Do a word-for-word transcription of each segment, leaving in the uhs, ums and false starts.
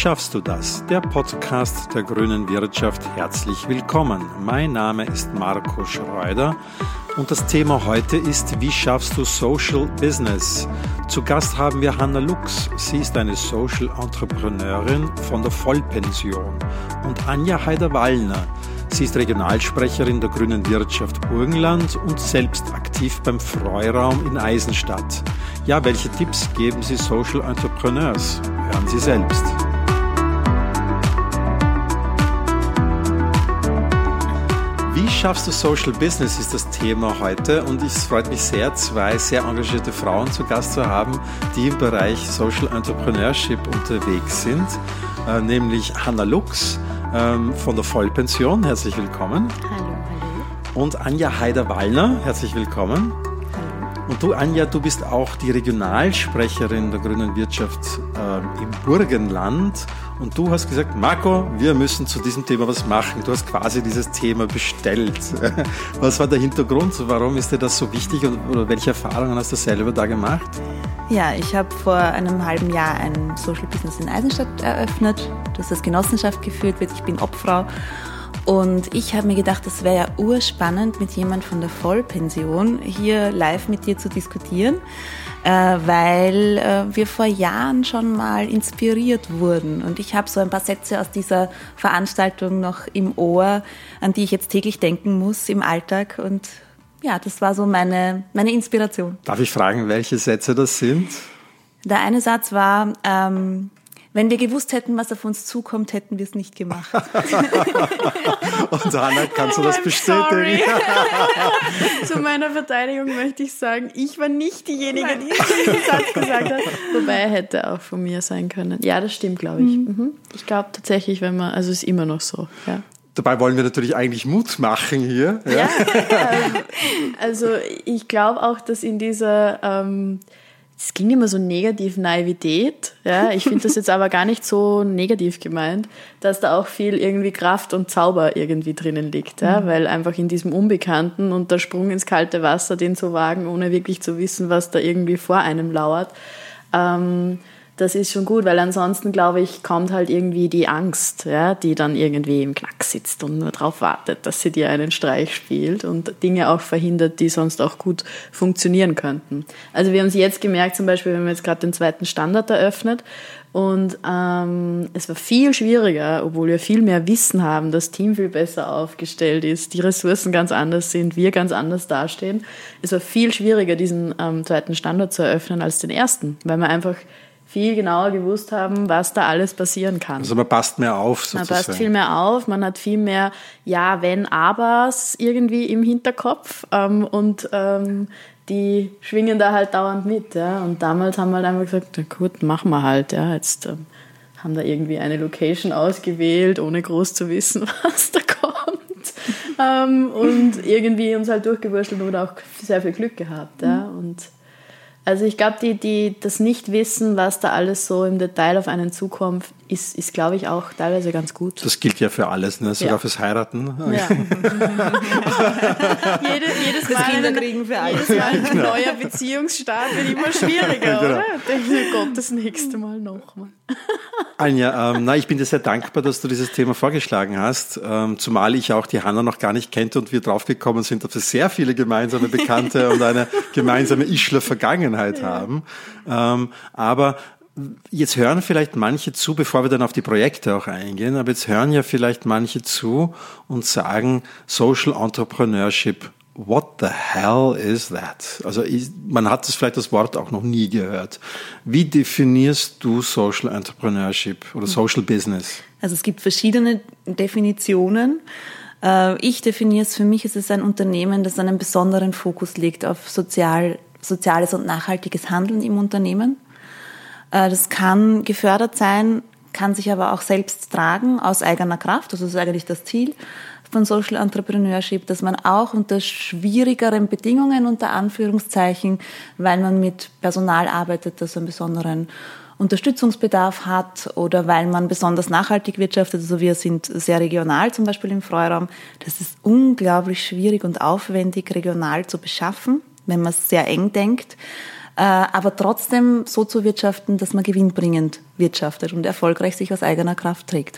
schaffst du das? Der Podcast der grünen Wirtschaft. Herzlich willkommen. Mein Name ist Marco Schreuder und das Thema heute ist, wie schaffst du Social Business? Zu Gast haben wir Hanna Lux. Sie ist eine Social Entrepreneurin von der Vollpension. Und Anja Heider-Wallner. Sie ist Regionalsprecherin der grünen Wirtschaft Burgenland und selbst aktiv beim Freiraum in Eisenstadt. Ja, welche Tipps geben Sie Social Entrepreneurs? Hören Sie selbst. Wie schaffst du Social Business, ist das Thema heute, und es freut mich sehr, zwei sehr engagierte Frauen zu Gast zu haben, die im Bereich Social Entrepreneurship unterwegs sind, äh, nämlich Hanna Lux ähm, von der Vollpension, herzlich willkommen. Hallo, hallo. Und Anja Heider-Wallner, herzlich willkommen. Und du, Anja, du bist auch die Regionalsprecherin der grünen Wirtschaft äh, im Burgenland. Und du hast gesagt, Marco, wir müssen zu diesem Thema was machen. Du hast quasi dieses Thema bestellt. Was war der Hintergrund? Warum ist dir das so wichtig und oder welche Erfahrungen hast du selber da gemacht? Ja, ich habe vor einem halben Jahr ein Social Business in Eisenstadt eröffnet, das als Genossenschaft geführt wird. Ich bin Obfrau. Und ich habe mir gedacht, das wäre ja urspannend, mit jemand von der Vollpension hier live mit dir zu diskutieren, äh, weil äh, wir vor Jahren schon mal inspiriert wurden. Und ich habe so ein paar Sätze aus dieser Veranstaltung noch im Ohr, an die ich jetzt täglich denken muss im Alltag. Und ja, das war so meine, meine Inspiration. Darf ich fragen, welche Sätze das sind? Der eine Satz war, ähm, wenn wir gewusst hätten, was auf uns zukommt, hätten wir es nicht gemacht. Und Hanna, kannst du das bestätigen? Zu meiner Verteidigung möchte ich sagen, ich war nicht diejenige, die diesen Satz gesagt hat. Wobei er hätte auch von mir sein können. Ja, das stimmt, glaube ich. Mhm. Ich glaube tatsächlich, wenn man, also es ist immer noch so, ja. Dabei wollen wir natürlich eigentlich Mut machen hier. Ja, ja ähm, also ich glaube auch, dass in dieser... Ähm, Es ging immer so negativ Naivität, ja. Ich finde das jetzt aber gar nicht so negativ gemeint, dass da auch viel irgendwie Kraft und Zauber irgendwie drinnen liegt, ja, mhm. weil einfach in diesem Unbekannten und der Sprung ins kalte Wasser, den zu wagen, ohne wirklich zu wissen, was da irgendwie vor einem lauert, ähm, das ist schon gut, weil ansonsten, glaube ich, kommt halt irgendwie die Angst, ja, die dann irgendwie im Knack sitzt und nur darauf wartet, dass sie dir einen Streich spielt und Dinge auch verhindert, die sonst auch gut funktionieren könnten. Also wir haben es jetzt gemerkt, zum Beispiel, wir haben jetzt gerade den zweiten Standort eröffnet und ähm, es war viel schwieriger, obwohl wir viel mehr Wissen haben, das Team viel besser aufgestellt ist, die Ressourcen ganz anders sind, wir ganz anders dastehen. Es war viel schwieriger, diesen ähm, zweiten Standort zu eröffnen als den ersten, weil wir einfach viel genauer gewusst haben, was da alles passieren kann. Also man passt mehr auf, sozusagen. Man passt viel mehr auf, man hat viel mehr Ja, Wenn, Abers irgendwie im Hinterkopf ähm, und ähm, die schwingen da halt dauernd mit. Ja. Und damals haben wir halt einfach gesagt, na gut, machen wir halt. Ja. Jetzt ähm, haben da irgendwie eine Location ausgewählt, ohne groß zu wissen, was da kommt. ähm, und irgendwie uns halt durchgewurschtelt und auch sehr viel Glück gehabt. Ja. Und also ich glaube, die, die, das Nicht-Wissen, was da alles so im Detail auf einen zukommt, ist, ist glaube ich, auch teilweise ganz gut. Das gilt ja für alles, ne? Sogar ja. fürs Heiraten. Ja. Jede, jedes Mal ein, kriegen für alles. Jedes Mal ein genau. neuer Beziehungsstart wird immer schwieriger, genau. oder? Denke ich, Gott, das nächste Mal nochmal. Anja, ähm, na, ich bin dir sehr dankbar, dass du dieses Thema vorgeschlagen hast, ähm, zumal ich auch die Hanna noch gar nicht kannte und wir draufgekommen sind, dass wir sehr viele gemeinsame Bekannte und eine gemeinsame Ischler-Vergangenheit ja. haben. Ähm, aber jetzt hören vielleicht manche zu, bevor wir dann auf die Projekte auch eingehen, aber jetzt hören ja vielleicht manche zu und sagen, Social Entrepreneurship, what the hell is that? Also ich, man hat das vielleicht das Wort auch noch nie gehört. Wie definierst du Social Entrepreneurship oder Social Business? Also es gibt verschiedene Definitionen. Ich definiere es, für mich ist es ein Unternehmen, das einen besonderen Fokus legt auf sozial, soziales und nachhaltiges Handeln im Unternehmen. Das kann gefördert sein, kann sich aber auch selbst tragen aus eigener Kraft. Das ist eigentlich das Ziel von Social Entrepreneurship, dass man auch unter schwierigeren Bedingungen, unter Anführungszeichen, weil man mit Personal arbeitet, das einen besonderen Unterstützungsbedarf hat oder weil man besonders nachhaltig wirtschaftet. Also wir sind sehr regional, zum Beispiel im Freiraum. Das ist unglaublich schwierig und aufwendig, regional zu beschaffen, wenn man es sehr eng denkt. aber trotzdem so zu wirtschaften, dass man gewinnbringend wirtschaftet und erfolgreich sich aus eigener Kraft trägt.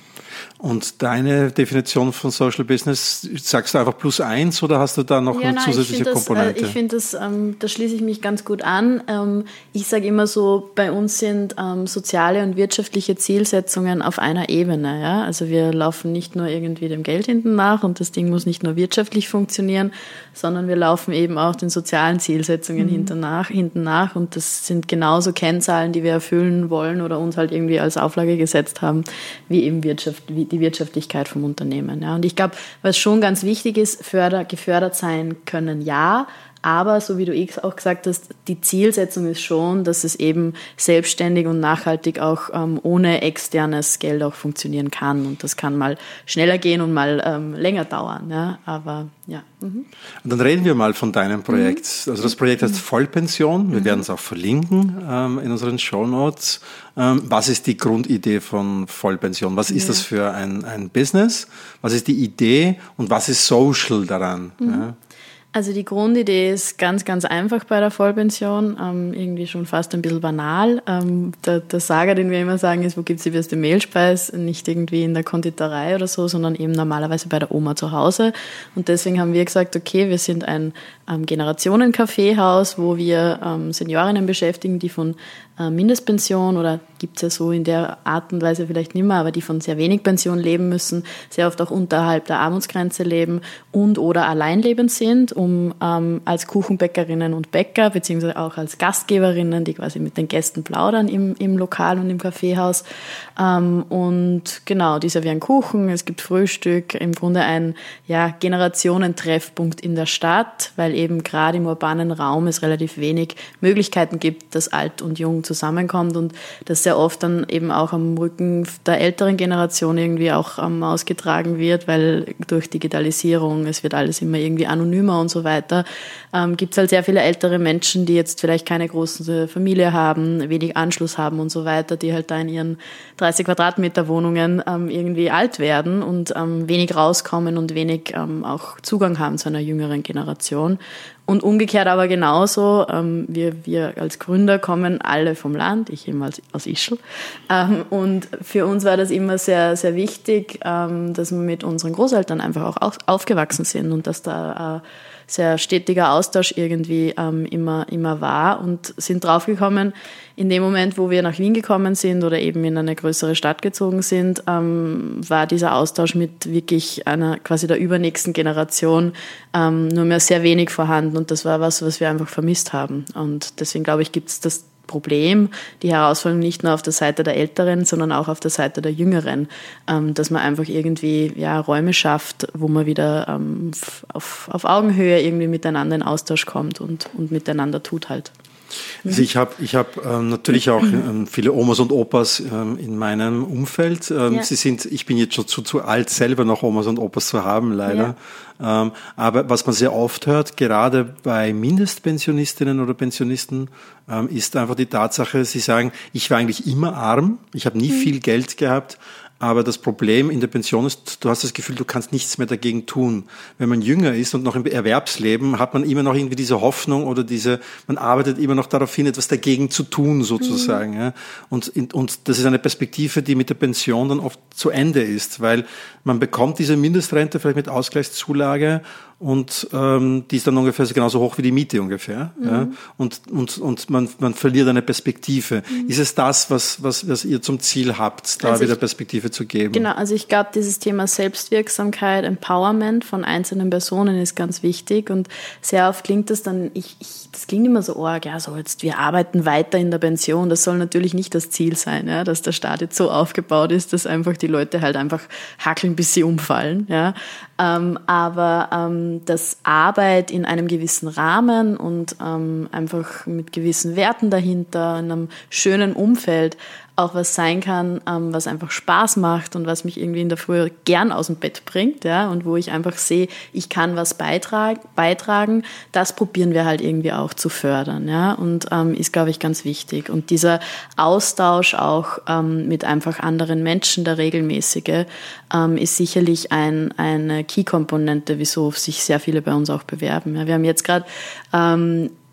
Und deine Definition von Social Business, sagst du einfach plus eins oder hast du da noch ja, eine nein, zusätzliche ich Komponente? Das, äh, ich finde, das, ähm, da schließe ich mich ganz gut an. Ähm, ich sage immer so, bei uns sind ähm, soziale und wirtschaftliche Zielsetzungen auf einer Ebene. Ja? Also wir laufen nicht nur irgendwie dem Geld hinten nach und das Ding muss nicht nur wirtschaftlich funktionieren, sondern wir laufen eben auch den sozialen Zielsetzungen mhm. hinten nach, hinten nach und das sind genauso Kennzahlen, die wir erfüllen wollen oder uns halt irgendwie als Auflage gesetzt haben, wie eben Wirtschaft, wie die Wirtschaftlichkeit vom Unternehmen. Ja. Und ich glaube, was schon ganz wichtig ist, förder, gefördert sein können, ja, aber so wie du auch gesagt hast, die Zielsetzung ist schon, dass es eben selbstständig und nachhaltig auch ähm, ohne externes Geld auch funktionieren kann. Und das kann mal schneller gehen und mal ähm, länger dauern. Ja. Aber ja. Mhm. Und dann reden wir mal von deinem Projekt. Mhm. Also das Projekt heißt Vollpension. Wir mhm. werden es auch verlinken ähm, in unseren Shownotes. Ähm, was ist die Grundidee von Vollpension? Was ist ja. das für ein, ein Business? Was ist die Idee und was ist social daran? Mhm. Ja. Also die Grundidee ist ganz, ganz einfach bei der Vollpension, ähm, irgendwie schon fast ein bisschen banal. Ähm, der, der Sager, den wir immer sagen, ist, wo gibt's die beste Mehlspeis? Nicht irgendwie in der Konditorei oder so, sondern eben normalerweise bei der Oma zu Hause. Und deswegen haben wir gesagt, okay, wir sind ein ähm, Generationen-Kaffeehaus, wo wir ähm, Seniorinnen beschäftigen, die von äh, Mindestpension oder gibt's ja so in der Art und Weise vielleicht nicht mehr, aber die von sehr wenig Pension leben müssen, sehr oft auch unterhalb der Armutsgrenze leben und oder alleinlebend sind, um ähm, als Kuchenbäckerinnen und Bäcker, beziehungsweise auch als Gastgeberinnen, die quasi mit den Gästen plaudern im, im Lokal und im Kaffeehaus. Ähm, und genau, die servieren Kuchen, es gibt Frühstück, im Grunde ein ja, Generationentreffpunkt in der Stadt, weil eben gerade im urbanen Raum es relativ wenig Möglichkeiten gibt, dass alt und jung zusammenkommt und das sehr oft dann eben auch am Rücken der älteren Generation irgendwie auch ähm, ausgetragen wird, weil durch Digitalisierung, es wird alles immer irgendwie anonymer und so weiter, ähm, gibt es halt sehr viele ältere Menschen, die jetzt vielleicht keine große Familie haben, wenig Anschluss haben und so weiter, die halt da in ihren dreißig Quadratmeter Wohnungen ähm, irgendwie alt werden und ähm, wenig rauskommen und wenig ähm, auch Zugang haben zu einer jüngeren Generation. Und umgekehrt aber genauso, ähm, wir, wir als Gründer kommen alle vom Land, ich eben als, aus Ischl. Ähm, und für uns war das immer sehr, sehr wichtig, ähm, dass wir mit unseren Großeltern einfach auch aufgewachsen sind und dass da äh, sehr stetiger Austausch irgendwie ähm, immer, immer war und sind draufgekommen, in dem Moment, wo wir nach Wien gekommen sind oder eben in eine größere Stadt gezogen sind, ähm, war dieser Austausch mit wirklich einer quasi der übernächsten Generation ähm, nur mehr sehr wenig vorhanden und das war was, was wir einfach vermisst haben. Und deswegen glaube ich, gibt es das Problem, die Herausforderung nicht nur auf der Seite der Älteren, sondern auch auf der Seite der Jüngeren, ähm, dass man einfach irgendwie ja, Räume schafft, wo man wieder ähm, auf, auf Augenhöhe irgendwie miteinander in Austausch kommt und, und miteinander tut halt. Also ich habe ich hab, ähm, natürlich auch ähm, viele Omas und Opas ähm, in meinem Umfeld. Ähm, ja. Sie sind, ich bin jetzt schon zu, zu alt, selber noch Omas und Opas zu haben, leider. Ja. Ähm, aber was man sehr oft hört, gerade bei Mindestpensionistinnen oder Pensionisten, ähm, ist einfach die Tatsache, sie sagen, ich war eigentlich immer arm, ich habe nie mhm. viel Geld gehabt. Aber das Problem in der Pension ist, du hast das Gefühl, du kannst nichts mehr dagegen tun. Wenn man jünger ist und noch im Erwerbsleben, hat man immer noch irgendwie diese Hoffnung oder diese, man arbeitet immer noch darauf hin, etwas dagegen zu tun, sozusagen. Mhm. Ja. Und, und das ist eine Perspektive, die mit der Pension dann oft zu Ende ist, weil man bekommt diese Mindestrente vielleicht mit Ausgleichszulage und ähm, die ist dann ungefähr genauso hoch wie die Miete ungefähr. Mhm. Ja. Und, und, und man, man verliert eine Perspektive. Mhm. Ist es das, was, was, was ihr zum Ziel habt, da also wieder ich, Perspektive zu geben? Genau, also ich glaube, dieses Thema Selbstwirksamkeit, Empowerment von einzelnen Personen ist ganz wichtig und sehr oft klingt das dann, ich, ich, das klingt immer so arg, ja, so jetzt wir arbeiten weiter in der Pension, das soll natürlich nicht das Ziel sein, ja, dass der Staat jetzt so aufgebaut ist, dass einfach die Leute halt einfach hackeln, bis sie umfallen, ja, ähm, aber ähm, dass Arbeit in einem gewissen Rahmen und ähm, einfach mit gewissen Werten dahinter, in einem schönen Umfeld auch was sein kann, ähm, was einfach Spaß macht und was mich irgendwie in der Früh gern aus dem Bett bringt, ja, und wo ich einfach sehe, ich kann was beitragen, beitragen, das probieren wir halt irgendwie auch zu fördern, ja, und ähm, ist, glaube ich, ganz wichtig. Und dieser Austausch auch ähm, mit einfach anderen Menschen, der regelmäßige, ähm, ist sicherlich ein, eine Key-Komponente, wieso sich sehr viele bei uns auch bewerben. Ja, wir haben jetzt gerade ähm,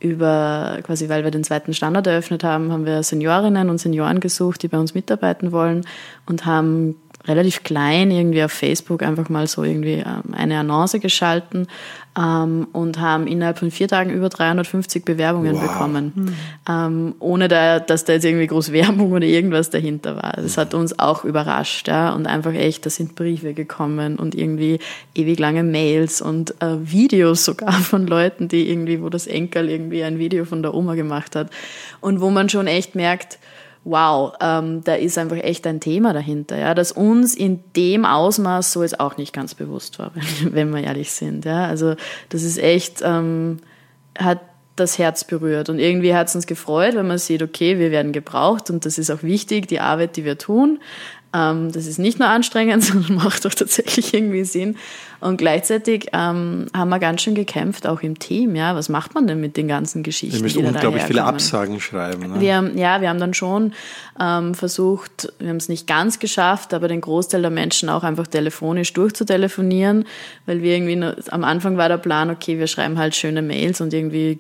über, quasi weil wir den zweiten Standort eröffnet haben, haben wir Seniorinnen und Senioren gesucht, die bei uns mitarbeiten wollen und haben relativ klein irgendwie auf Facebook einfach mal so irgendwie eine Annonce geschalten ähm, und haben innerhalb von vier Tagen über dreihundertfünfzig Bewerbungen wow. bekommen, mhm. ähm, ohne da, dass da jetzt irgendwie groß Werbung oder irgendwas dahinter war. Das hat uns auch überrascht, ja, und einfach echt, da sind Briefe gekommen und irgendwie ewig lange Mails und äh, Videos sogar von Leuten, die irgendwie, wo das Enkel irgendwie ein Video von der Oma gemacht hat und wo man schon echt merkt, wow, ähm, da ist einfach echt ein Thema dahinter, ja, das uns in dem Ausmaß so jetzt auch nicht ganz bewusst war, wenn, wenn wir ehrlich sind, ja, also das ist echt, ähm, hat das Herz berührt und irgendwie hat es uns gefreut, wenn man sieht, okay, wir werden gebraucht und das ist auch wichtig, die Arbeit, die wir tun, ähm, das ist nicht nur anstrengend, sondern macht auch tatsächlich irgendwie Sinn. Und gleichzeitig ähm, haben wir ganz schön gekämpft, auch im Team. Ja, was macht man denn mit den ganzen Geschichten? Wir müssen unglaublich viele Absagen schreiben. Ne? Wir haben, ja, wir haben dann schon ähm, versucht, wir haben es nicht ganz geschafft, aber den Großteil der Menschen auch einfach telefonisch durchzutelefonieren, weil wir irgendwie, nur, am Anfang war der Plan, okay, wir schreiben halt schöne Mails und irgendwie,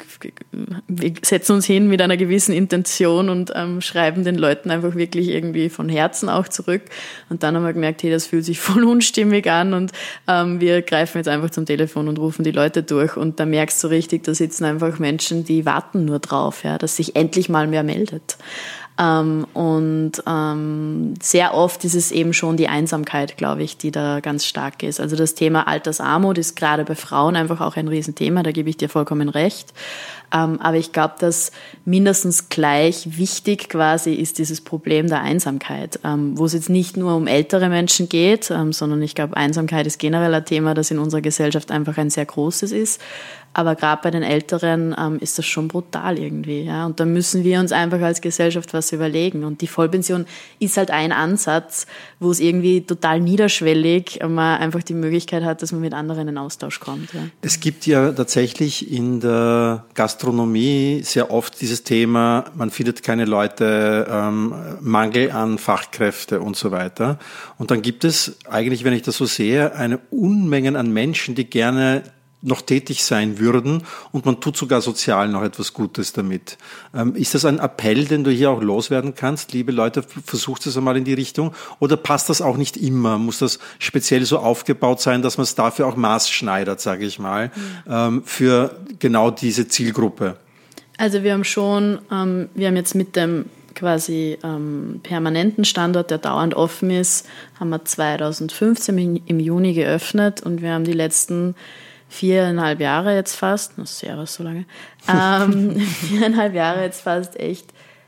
wir setzen uns hin mit einer gewissen Intention und ähm, schreiben den Leuten einfach wirklich irgendwie von Herzen auch zurück. Und dann haben wir gemerkt, hey, das fühlt sich voll unstimmig an und ähm, wir greifen jetzt einfach zum Telefon und rufen die Leute durch und da merkst du richtig, da sitzen einfach Menschen, die warten nur drauf, ja, dass sich endlich mal mehr meldet. Ähm, und ähm, sehr oft ist es eben schon die Einsamkeit, glaube ich, die da ganz stark ist. Also das Thema Altersarmut ist gerade bei Frauen einfach auch ein Riesenthema, da gebe ich dir vollkommen recht. Ähm, aber ich glaube, dass mindestens gleich wichtig quasi ist dieses Problem der Einsamkeit, ähm, wo es jetzt nicht nur um ältere Menschen geht, ähm, sondern ich glaube, Einsamkeit ist generell ein Thema, das in unserer Gesellschaft einfach ein sehr großes ist. Aber gerade bei den Älteren ähm, ist das schon brutal irgendwie. Ja? Und da müssen wir uns einfach als Gesellschaft was überlegen. Und die Vollpension ist halt ein Ansatz, wo es irgendwie total niederschwellig man einfach die Möglichkeit hat, dass man mit anderen in Austausch kommt. Ja. Es gibt ja tatsächlich in der Gastronomie sehr oft dieses Thema, man findet keine Leute, ähm, Mangel an Fachkräfte und so weiter. Und dann gibt es eigentlich, wenn ich das so sehe, eine Unmengen an Menschen, die gerne noch tätig sein würden und man tut sogar sozial noch etwas Gutes damit. Ähm, ist das ein Appell, den du hier auch loswerden kannst? Liebe Leute, versucht es einmal in die Richtung. Oder passt das auch nicht immer? Muss das speziell so aufgebaut sein, dass man es dafür auch maßschneidert, sage ich mal, mhm. ähm, für genau diese Zielgruppe? Also wir haben schon, ähm, wir haben jetzt mit dem quasi ähm, permanenten Standort, der dauernd offen ist, haben wir zweitausendfünfzehn im, im Juni geöffnet und wir haben die letzten viereinhalb Jahre jetzt fast, das ist ja so lange, ähm, viereinhalb Jahre jetzt fast echt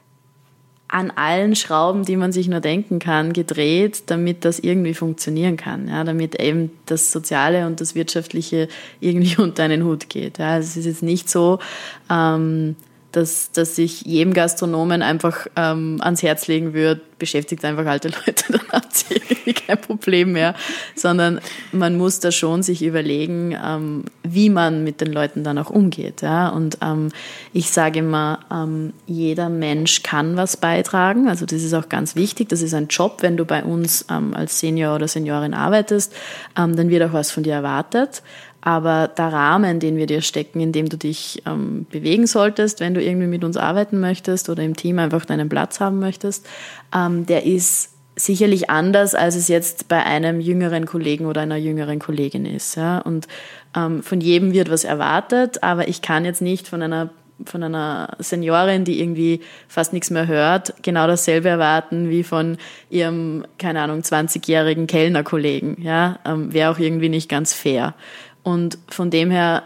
an allen Schrauben, die man sich nur denken kann, gedreht, damit das irgendwie funktionieren kann, ja, damit eben das Soziale und das Wirtschaftliche irgendwie unter einen Hut geht. Ja. Es ist jetzt nicht so, ähm, dass, dass ich jedem Gastronomen einfach ähm, ans Herz legen würde, beschäftigt einfach alte Leute, dann habt ihr irgendwie kein Problem mehr, sondern man muss da schon sich überlegen, ähm, wie man mit den Leuten dann auch umgeht. Ja? Und ähm, ich sage immer, ähm, jeder Mensch kann was beitragen, also das ist auch ganz wichtig, das ist ein Job, wenn du bei uns ähm, als Senior oder Seniorin arbeitest, ähm, dann wird auch was von dir erwartet. Aber der Rahmen, den wir dir stecken, in dem du dich ähm, bewegen solltest, wenn du irgendwie mit uns arbeiten möchtest oder im Team einfach deinen Platz haben möchtest, ähm, der ist sicherlich anders, als es jetzt bei einem jüngeren Kollegen oder einer jüngeren Kollegin ist. Ja? Und ähm, von jedem wird was erwartet, aber ich kann jetzt nicht von einer von einer Seniorin, die irgendwie fast nichts mehr hört, genau dasselbe erwarten wie von ihrem, keine Ahnung, zwanzigjährigen Kellnerkollegen. Ja? Ähm, wäre auch irgendwie nicht ganz fair. Und von dem her,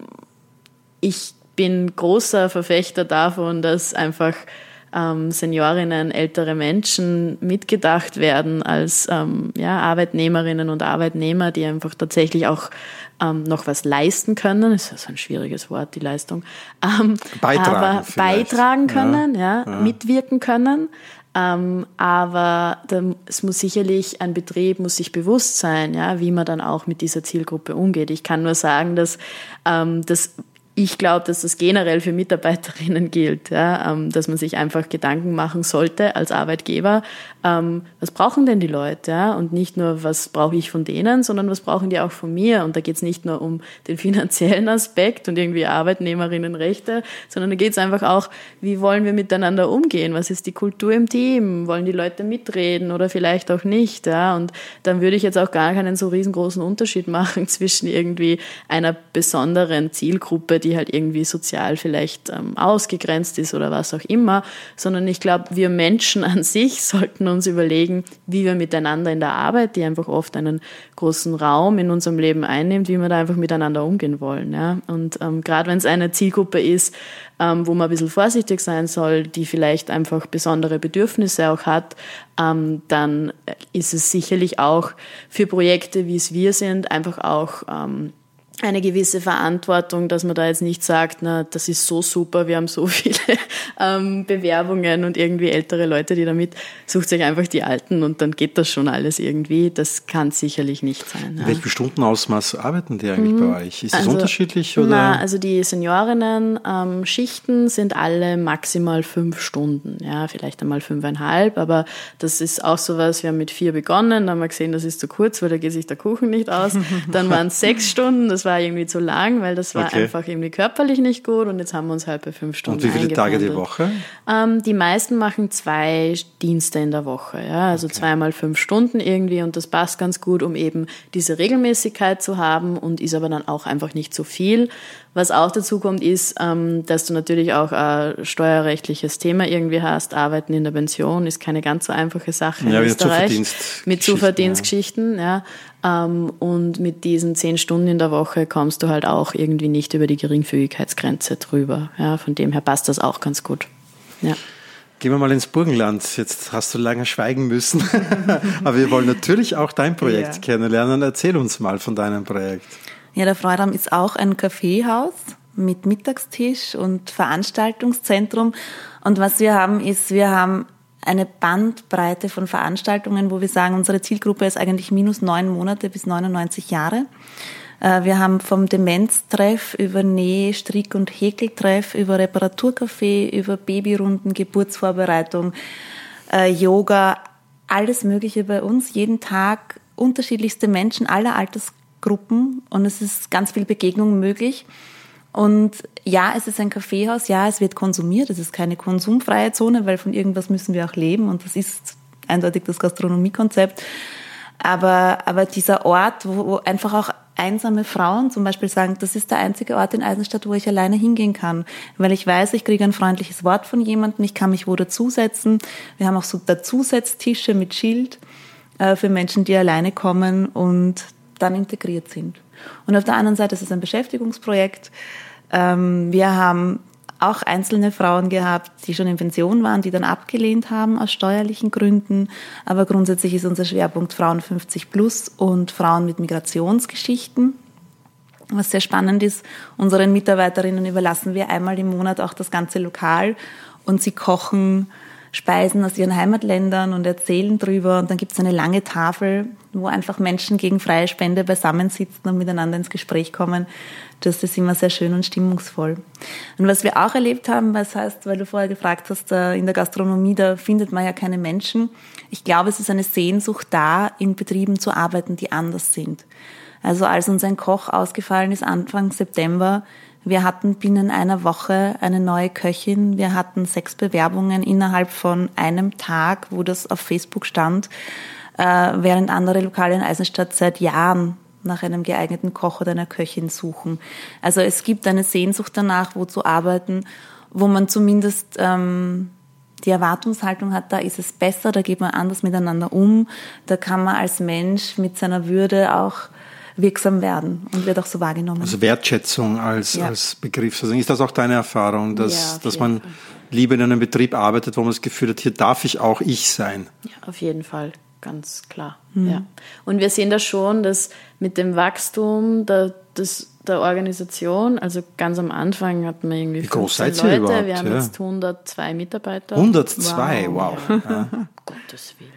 ich bin großer Verfechter davon, dass einfach ähm, Seniorinnen, ältere Menschen mitgedacht werden als ähm, ja, Arbeitnehmerinnen und Arbeitnehmer, die einfach tatsächlich auch ähm, noch was leisten können. Das ist so ein schwieriges Wort, die Leistung. Ähm, beitragen aber vielleicht. beitragen können, ja, ja, ja. mitwirken können. Ähm, aber da, es muss sicherlich, ein Betrieb muss sich bewusst sein, ja, wie man dann auch mit dieser Zielgruppe umgeht. Ich kann nur sagen, dass ähm, das ich glaube, dass das generell für Mitarbeiterinnen gilt, ja, ähm, dass man sich einfach Gedanken machen sollte als Arbeitgeber, ähm, was brauchen denn die Leute, ja? Und nicht nur, was brauche ich von denen, sondern was brauchen die auch von mir. Und da geht es nicht nur um den finanziellen Aspekt und irgendwie Arbeitnehmerinnenrechte, sondern da geht es einfach auch, wie wollen wir miteinander umgehen, was ist die Kultur im Team, wollen die Leute mitreden oder vielleicht auch nicht. Ja? Und dann würde ich jetzt auch gar keinen so riesengroßen Unterschied machen zwischen irgendwie einer besonderen Zielgruppe, die halt irgendwie sozial vielleicht ähm, ausgegrenzt ist oder was auch immer, sondern ich glaube, wir Menschen an sich sollten uns überlegen, wie wir miteinander in der Arbeit, die einfach oft einen großen Raum in unserem Leben einnimmt, wie wir da einfach miteinander umgehen wollen. Ja? Und ähm, gerade wenn es eine Zielgruppe ist, ähm, wo man ein bisschen vorsichtig sein soll, die vielleicht einfach besondere Bedürfnisse auch hat, ähm, dann ist es sicherlich auch für Projekte, wie es wir sind, einfach auch ähm, eine gewisse Verantwortung, dass man da jetzt nicht sagt, na, das ist so super, wir haben so viele ähm, Bewerbungen und irgendwie ältere Leute, die damit, sucht sich einfach die Alten und dann geht das schon alles irgendwie. Das kann sicherlich nicht sein. In ja. welchem Stundenausmaß arbeiten die eigentlich mhm. bei euch? Ist das also, unterschiedlich? Oder? Na, also die Seniorinnen-Schichten ähm, sind alle maximal fünf Stunden, ja, vielleicht einmal fünfeinhalb, aber das ist auch sowas, wir haben mit vier begonnen, dann haben wir gesehen, das ist zu kurz, weil da geht sich der Kuchen nicht aus. Dann waren es sechs Stunden, das war irgendwie zu lang, weil das war okay. einfach irgendwie körperlich nicht gut und jetzt haben wir uns halt bei fünf Stunden Und wie viele Tage die Woche? Ähm, die meisten machen zwei Dienste in der Woche, ja, also okay. zweimal fünf Stunden irgendwie und das passt ganz gut, um eben diese Regelmäßigkeit zu haben und ist aber dann auch einfach nicht so viel. Was auch dazu kommt, ist, ähm, dass du natürlich auch ein steuerrechtliches Thema irgendwie hast. Arbeiten in der Pension ist keine ganz so einfache Sache ja, in Österreich. Zuverdienst mit Zuverdienstgeschichten, ja. ja. Ähm, und mit diesen zehn Stunden in der Woche kommst du halt auch irgendwie nicht über die Geringfügigkeitsgrenze drüber. Ja, von dem her passt das auch ganz gut. Ja. Gehen wir mal ins Burgenland. Jetzt hast du lange schweigen müssen. Aber wir wollen natürlich auch dein Projekt ja. kennenlernen. Erzähl uns mal von deinem Projekt. Ja, der Freiraum ist auch ein Kaffeehaus mit Mittagstisch und Veranstaltungszentrum. Und was wir haben, ist, wir haben eine Bandbreite von Veranstaltungen, wo wir sagen, unsere Zielgruppe ist eigentlich minus neun Monate bis neunundneunzig Jahre. Wir haben vom Demenztreff über Näh-, Strick- und Häkeltreff, über Reparaturcafé, über Babyrunden, Geburtsvorbereitung, Yoga, alles Mögliche bei uns. Jeden Tag unterschiedlichste Menschen aller Altersgruppen. Gruppen und es ist ganz viel Begegnung möglich. Und ja, es ist ein Kaffeehaus, ja, es wird konsumiert, es ist keine konsumfreie Zone, weil von irgendwas müssen wir auch leben und das ist eindeutig das Gastronomiekonzept. Aber, aber dieser Ort, wo, wo einfach auch einsame Frauen zum Beispiel sagen, das ist der einzige Ort in Eisenstadt, wo ich alleine hingehen kann, weil ich weiß, ich kriege ein freundliches Wort von jemandem, ich kann mich wo dazusetzen. Wir haben auch so Dazusetztische mit Schild äh, für Menschen, die alleine kommen und dann integriert sind. Und auf der anderen Seite ist es ein Beschäftigungsprojekt. Wir haben auch einzelne Frauen gehabt, die schon in Pension waren, die dann abgelehnt haben aus steuerlichen Gründen. Aber grundsätzlich ist unser Schwerpunkt Frauen fünfzig plus und Frauen mit Migrationsgeschichten. Was sehr spannend ist, unseren Mitarbeiterinnen überlassen wir einmal im Monat auch das ganze Lokal und sie kochen Speisen aus ihren Heimatländern und erzählen drüber. Und dann gibt es eine lange Tafel, wo einfach Menschen gegen freie Spende beisammensitzen und miteinander ins Gespräch kommen. Das ist immer sehr schön und stimmungsvoll. Und was wir auch erlebt haben, was heißt, weil du vorher gefragt hast, in der Gastronomie, da findet man ja keine Menschen. Ich glaube, es ist eine Sehnsucht da, in Betrieben zu arbeiten, die anders sind. Also als uns ein Koch ausgefallen ist, Anfang September, wir hatten binnen einer Woche eine neue Köchin. Wir hatten sechs Bewerbungen innerhalb von einem Tag, wo das auf Facebook stand, während andere Lokale in Eisenstadt seit Jahren nach einem geeigneten Koch oder einer Köchin suchen. Also es gibt eine Sehnsucht danach, wo zu arbeiten, wo man zumindest ähm, die Erwartungshaltung hat, da ist es besser, da geht man anders miteinander um, da kann man als Mensch mit seiner Würde auch wirksam werden und wird auch so wahrgenommen. Also Wertschätzung als, ja. als Begriff. Also ist das auch deine Erfahrung, dass, ja, dass man Fall. lieber in einem Betrieb arbeitet, wo man das Gefühl hat, hier darf ich auch ich sein? Ja, auf jeden Fall, ganz klar. Mhm. Ja. Und wir sehen das schon, dass mit dem Wachstum der, des, der Organisation, also ganz am Anfang hatten wir irgendwie Wie groß fünfzehn seid ihr Leute, überhaupt? wir haben ja. jetzt hundertzwei Mitarbeiter. hundertzwei, wow. wow. Ja. Ja. Gottes Willen.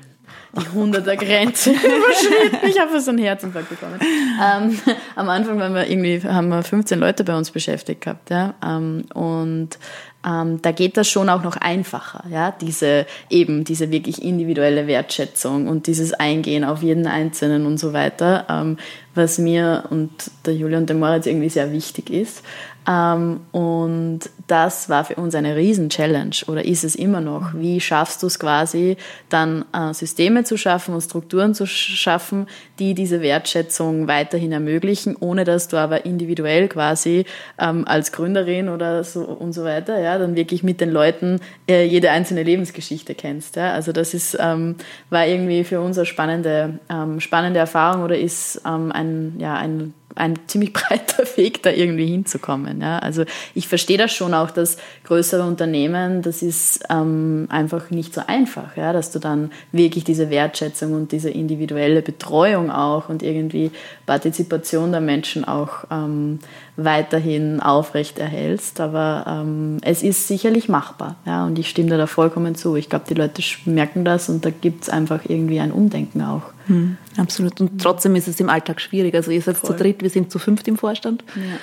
die hunderter-Grenze überschritten. Ich habe so einen Herzinfarkt bekommen. Ähm, am Anfang waren wir irgendwie, haben wir fünfzehn Leute bei uns beschäftigt gehabt. Ja? Ähm, und ähm, da geht das schon auch noch einfacher. Ja? Diese, eben diese wirklich individuelle Wertschätzung und dieses Eingehen auf jeden Einzelnen und so weiter, ähm, was mir und der Julia und dem Moritz irgendwie sehr wichtig ist. Ähm, und das war für uns eine Riesen-Challenge oder ist es immer noch. Wie schaffst du es quasi, dann äh, Systeme zu schaffen und Strukturen zu schaffen, die diese Wertschätzung weiterhin ermöglichen, ohne dass du aber individuell quasi ähm, als Gründerin oder so und so weiter, ja, dann wirklich mit den Leuten äh, jede einzelne Lebensgeschichte kennst. Ja? Also das ist, ähm, war irgendwie für uns eine spannende, ähm, spannende Erfahrung oder ist ähm, ein, ja, ein ein ziemlich breiter Weg, da irgendwie hinzukommen. Ja. Also ich verstehe das schon auch, dass größere Unternehmen, das ist ähm, einfach nicht so einfach, ja, dass du dann wirklich diese Wertschätzung und diese individuelle Betreuung auch und irgendwie Partizipation der Menschen auch ähm, weiterhin aufrecht erhältst. Aber ähm, es ist sicherlich machbar. Ja, und ich stimme da, da vollkommen zu. Ich glaube, die Leute merken das und da gibt es einfach irgendwie ein Umdenken auch. Hm, absolut. Und trotzdem ist es im Alltag schwierig. Also ihr seid Voll. zu dritt, wir sind zu fünft im Vorstand.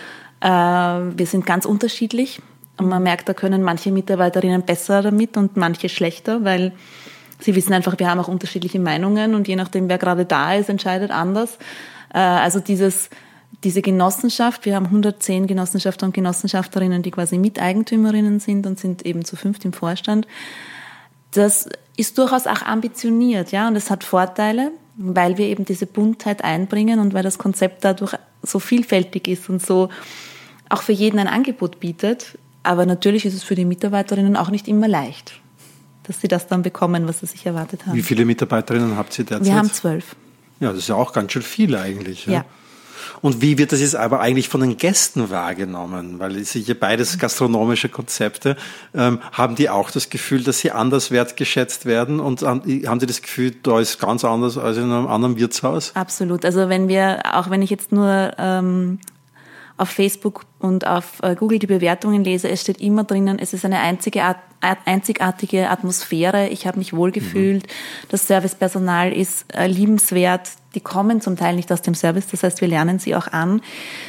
Ja. Äh, wir sind ganz unterschiedlich. Und man merkt, da können manche Mitarbeiterinnen besser damit und manche schlechter, weil sie wissen einfach, wir haben auch unterschiedliche Meinungen und je nachdem, wer gerade da ist, entscheidet anders. Äh, also dieses, diese Genossenschaft, wir haben hundertzehn Genossenschafter und Genossenschafterinnen, die quasi Miteigentümerinnen sind und sind eben zu fünft im Vorstand. Das ist durchaus auch ambitioniert, ja, und es hat Vorteile, weil wir eben diese Buntheit einbringen und weil das Konzept dadurch so vielfältig ist und so auch für jeden ein Angebot bietet. Aber natürlich ist es für die Mitarbeiterinnen auch nicht immer leicht, dass sie das dann bekommen, was sie sich erwartet haben. Wie viele Mitarbeiterinnen habt ihr derzeit? Wir haben zwölf. Ja, das ist ja auch ganz schön viel eigentlich. Ja. ja. Und wie wird das jetzt aber eigentlich von den Gästen wahrgenommen? Weil es sind ja beides gastronomische Konzepte. Ähm, haben die auch das Gefühl, dass sie anders wertgeschätzt werden? Und haben sie das Gefühl, da ist ganz anders als in einem anderen Wirtshaus? Absolut. Also wenn wir, auch wenn ich jetzt nur ähm, auf Facebook und auf äh, Google die Bewertungen lese, es steht immer drinnen, es ist eine einzige Art, einzigartige Atmosphäre. Ich habe mich wohlgefühlt. Mhm. Das Servicepersonal ist äh, liebenswert. Die kommen zum Teil nicht aus dem Service, das heißt, wir lernen sie auch an.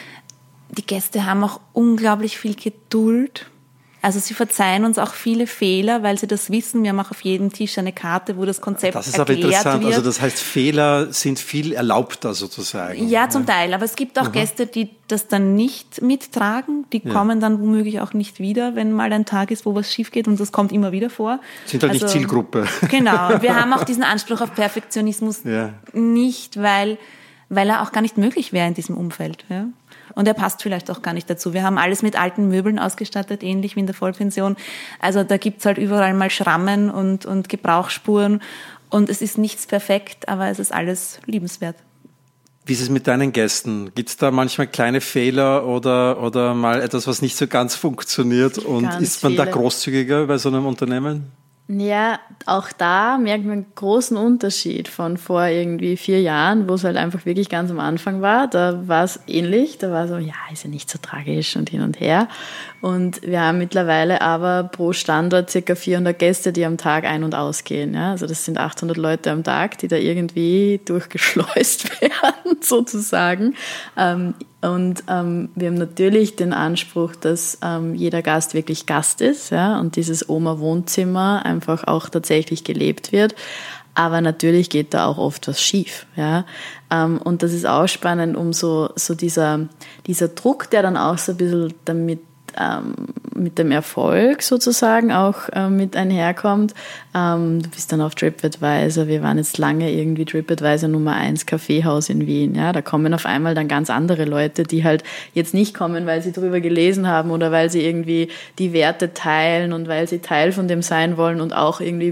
Die Gäste haben auch unglaublich viel Geduld. Also sie verzeihen uns auch viele Fehler, weil sie das wissen. Wir haben auch auf jedem Tisch eine Karte, wo das Konzept erklärt wird. Das ist aber interessant. Wird. Also das heißt, Fehler sind viel erlaubter sozusagen. Ja, zum Teil. Aber es gibt auch mhm. Gäste, die das dann nicht mittragen. Die ja. kommen dann womöglich auch nicht wieder, wenn mal ein Tag ist, wo was schief geht. Und das kommt immer wieder vor. Sind halt also, nicht Zielgruppe. Genau. Und wir haben auch diesen Anspruch auf Perfektionismus ja. nicht, weil, weil er auch gar nicht möglich wäre in diesem Umfeld. Ja. Und er passt vielleicht auch gar nicht dazu. Wir haben alles mit alten Möbeln ausgestattet, ähnlich wie in der Vollpension. Also da gibt's halt überall mal Schrammen und, und Gebrauchsspuren. Und es ist nichts perfekt, aber es ist alles liebenswert. Wie ist es mit deinen Gästen? Gibt's da manchmal kleine Fehler oder, oder mal etwas, was nicht so ganz funktioniert? Und ganz ist man viele. da großzügiger bei so einem Unternehmen? Ja, auch da merkt man einen großen Unterschied von vor irgendwie vier Jahren, wo es halt einfach wirklich ganz am Anfang war. Da war es ähnlich, da war so, ja, ist ja nicht so tragisch und hin und her. Und wir haben mittlerweile aber pro Standort circa vierhundert Gäste, die am Tag ein- und ausgehen. Ja? Also das sind achthundert Leute am Tag, die da irgendwie durchgeschleust werden, sozusagen. Ähm, Und ähm, wir haben natürlich den Anspruch, dass ähm, jeder Gast wirklich Gast ist, ja, und dieses Oma-Wohnzimmer einfach auch tatsächlich gelebt wird. Aber natürlich geht da auch oft was schief, ja. Ähm, und das ist auch spannend, um so, so dieser, dieser Druck, der dann auch so ein bisschen damit ähm, mit dem Erfolg sozusagen auch äh, mit einherkommt. Ähm, du bist dann auf TripAdvisor, wir waren jetzt lange irgendwie TripAdvisor Nummer eins Kaffeehaus in Wien. Ja, da kommen auf einmal dann ganz andere Leute, die halt jetzt nicht kommen, weil sie drüber gelesen haben oder weil sie irgendwie die Werte teilen und weil sie Teil von dem sein wollen und auch irgendwie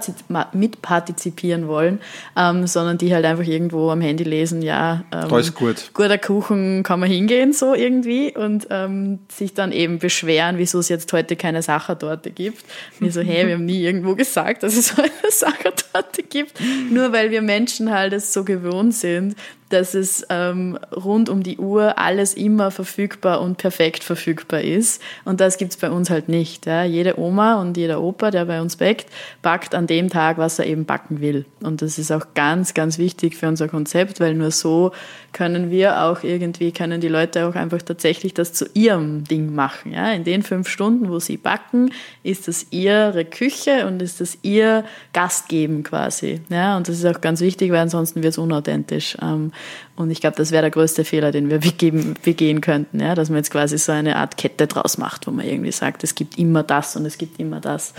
mitpartizipieren wollen, ähm, sondern die halt einfach irgendwo am Handy lesen, ja, ähm, da ist gut. Guter Kuchen, kann man hingehen, so irgendwie, und ähm, sich dann eben beschweren, wieso es jetzt heute keine Sachertorte gibt. Wir so, hey, wir haben nie irgendwo gesagt, dass es heute eine Sachertorte gibt, nur weil wir Menschen halt es so gewohnt sind, dass es ähm, rund um die Uhr alles immer verfügbar und perfekt verfügbar ist. Und das gibt's bei uns halt nicht. Ja. Jede Oma und jeder Opa, der bei uns backt, backt an dem Tag, was er eben backen will. Und das ist auch ganz, ganz wichtig für unser Konzept, weil nur so können wir auch irgendwie, können die Leute auch einfach tatsächlich das zu ihrem Ding machen. Ja. In den fünf Stunden, wo sie backen, ist das ihre Küche und ist das ihr Gastgeben quasi. Ja. Und das ist auch ganz wichtig, weil ansonsten wird es unauthentisch. Und ich glaube, das wäre der größte Fehler, den wir begeben, begehen könnten, ja, dass man jetzt quasi so eine Art Kette draus macht, wo man irgendwie sagt, es gibt immer das und es gibt immer das.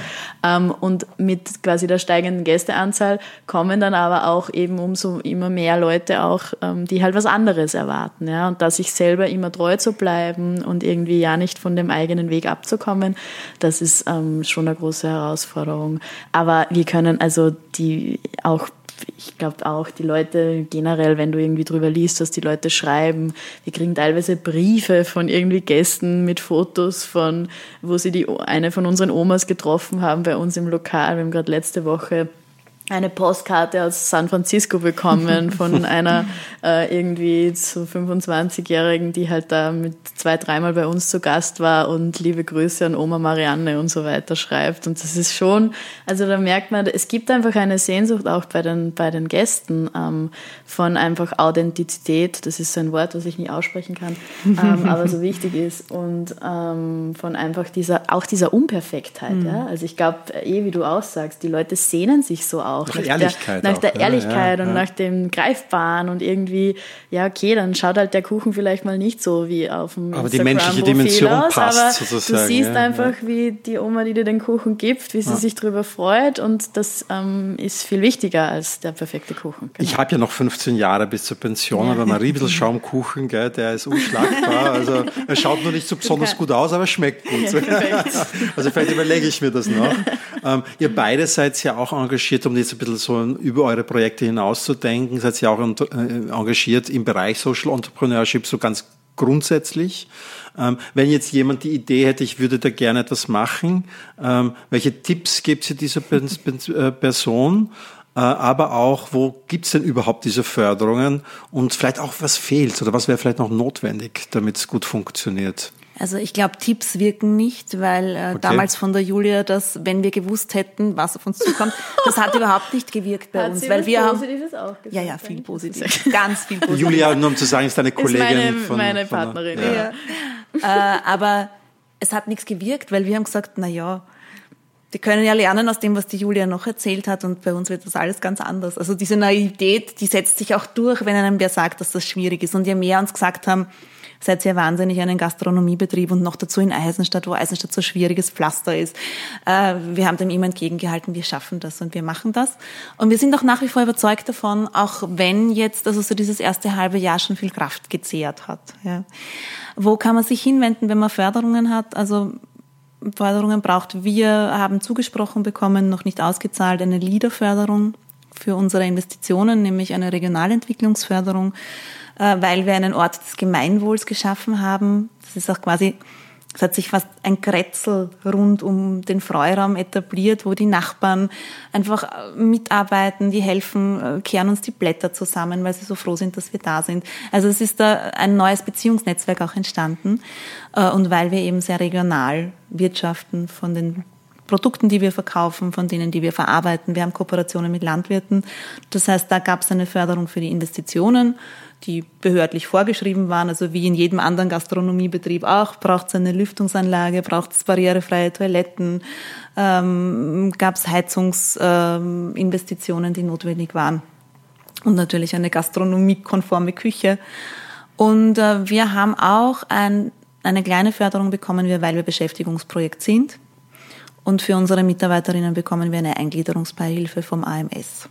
Und mit quasi der steigenden Gästeanzahl kommen dann aber auch eben umso immer mehr Leute auch, die halt was anderes erwarten, ja, und da sich selber immer treu zu bleiben und irgendwie ja nicht von dem eigenen Weg abzukommen, das ist schon eine große Herausforderung. Aber wir können also die auch ich glaube auch, die Leute generell, wenn du irgendwie drüber liest, was die Leute schreiben, wir kriegen teilweise Briefe von irgendwie Gästen mit Fotos von, wo sie die eine von unseren Omas getroffen haben bei uns im Lokal. Wir haben gerade letzte Woche eine Postkarte aus San Francisco bekommen von einer äh, irgendwie so fünfundzwanzigjährigen, die halt da mit zwei, dreimal bei uns zu Gast war und liebe Grüße an Oma Marianne und so weiter schreibt. Und das ist schon, also da merkt man, es gibt einfach eine Sehnsucht auch bei den, bei den Gästen ähm, von einfach Authentizität. Das ist so ein Wort, was ich nie aussprechen kann, ähm, aber so wichtig ist. Und ähm, von einfach dieser, auch dieser Unperfektheit. Mhm. Ja? Also ich glaube, eh wie du aussagst, die Leute sehnen sich so aus. Nach nach Ehrlichkeit. Der, nach der auch, Ehrlichkeit ja, ja, und ja. nach dem Greifbaren und irgendwie, ja okay, dann schaut halt der Kuchen vielleicht mal nicht so wie auf dem aber die Instagram menschliche Dimension aus, passt aber sozusagen. Du siehst ja, einfach, ja. wie die Oma, die dir den Kuchen gibt, wie sie ja. sich darüber freut und das ähm, ist viel wichtiger als der perfekte Kuchen. Genau. Ich habe ja noch fünfzehn Jahre bis zur Pension, ja. aber Marie, bisschen Schaumkuchen, gell, der ist unschlagbar. Also er schaut nur nicht so besonders gut aus, aber schmeckt gut. Ja, also vielleicht überlege ich mir das noch. Ähm, ihr beide seid ja auch engagiert, um jetzt ein bisschen so über eure Projekte hinauszudenken, seid ihr auch engagiert im Bereich Social Entrepreneurship, so ganz grundsätzlich. Ähm, wenn jetzt jemand die Idee hätte, ich würde da gerne etwas machen, ähm, welche Tipps gibt ihr dieser Person? Äh, aber auch, wo gibt's denn überhaupt diese Förderungen und vielleicht auch, was fehlt oder was wäre vielleicht noch notwendig, damit es gut funktioniert? Also ich glaube, Tipps wirken nicht, weil äh, okay. damals von der Julia, dass wenn wir gewusst hätten, was auf uns zukommt, das hat überhaupt nicht gewirkt bei hat uns, sie weil was wir Positives haben auch gesagt, ja ja viel Positives, ganz viel Positives. Julia, nur um zu sagen, ist deine Kollegin ist meine, von meine von Partnerin. Der, ja. Ja. äh, aber es hat nichts gewirkt, weil wir haben gesagt, na ja, die können ja lernen aus dem, was die Julia noch erzählt hat und bei uns wird das alles ganz anders. Also diese Naivität, die setzt sich auch durch, wenn einem wer sagt, dass das schwierig ist. Und je mehr uns gesagt haben, seid ihr wahnsinnig einen Gastronomiebetrieb und noch dazu in Eisenstadt, wo Eisenstadt so ein schwieriges Pflaster ist. Äh, wir haben dem immer entgegengehalten, wir schaffen das und wir machen das. Und wir sind auch nach wie vor überzeugt davon, auch wenn jetzt also so dieses erste halbe Jahr schon viel Kraft gezehrt hat. Ja. Wo kann man sich hinwenden, wenn man Förderungen hat? Also Förderungen braucht. Wir haben zugesprochen bekommen, noch nicht ausgezahlt, eine LEADER-Förderung für unsere Investitionen, nämlich eine Regionalentwicklungsförderung, weil wir einen Ort des Gemeinwohls geschaffen haben. Das ist auch quasi, es hat sich fast ein Kretzel rund um den Freuraum etabliert, wo die Nachbarn einfach mitarbeiten, die helfen, kehren uns die Blätter zusammen, weil sie so froh sind, dass wir da sind. Also es ist da ein neues Beziehungsnetzwerk auch entstanden. Und weil wir eben sehr regional wirtschaften von den Produkten, die wir verkaufen, von denen, die wir verarbeiten. Wir haben Kooperationen mit Landwirten. Das heißt, da gab es eine Förderung für die Investitionen, die behördlich vorgeschrieben waren, also wie in jedem anderen Gastronomiebetrieb auch, braucht es eine Lüftungsanlage, braucht es barrierefreie Toiletten, ähm, gab es Heizungsinvestitionen, ähm, die notwendig waren und natürlich eine gastronomiekonforme Küche. Und äh, wir haben auch ein, eine kleine Förderung bekommen, weil wir Beschäftigungsprojekt sind und für unsere Mitarbeiterinnen bekommen wir eine Eingliederungsbeihilfe vom A M S.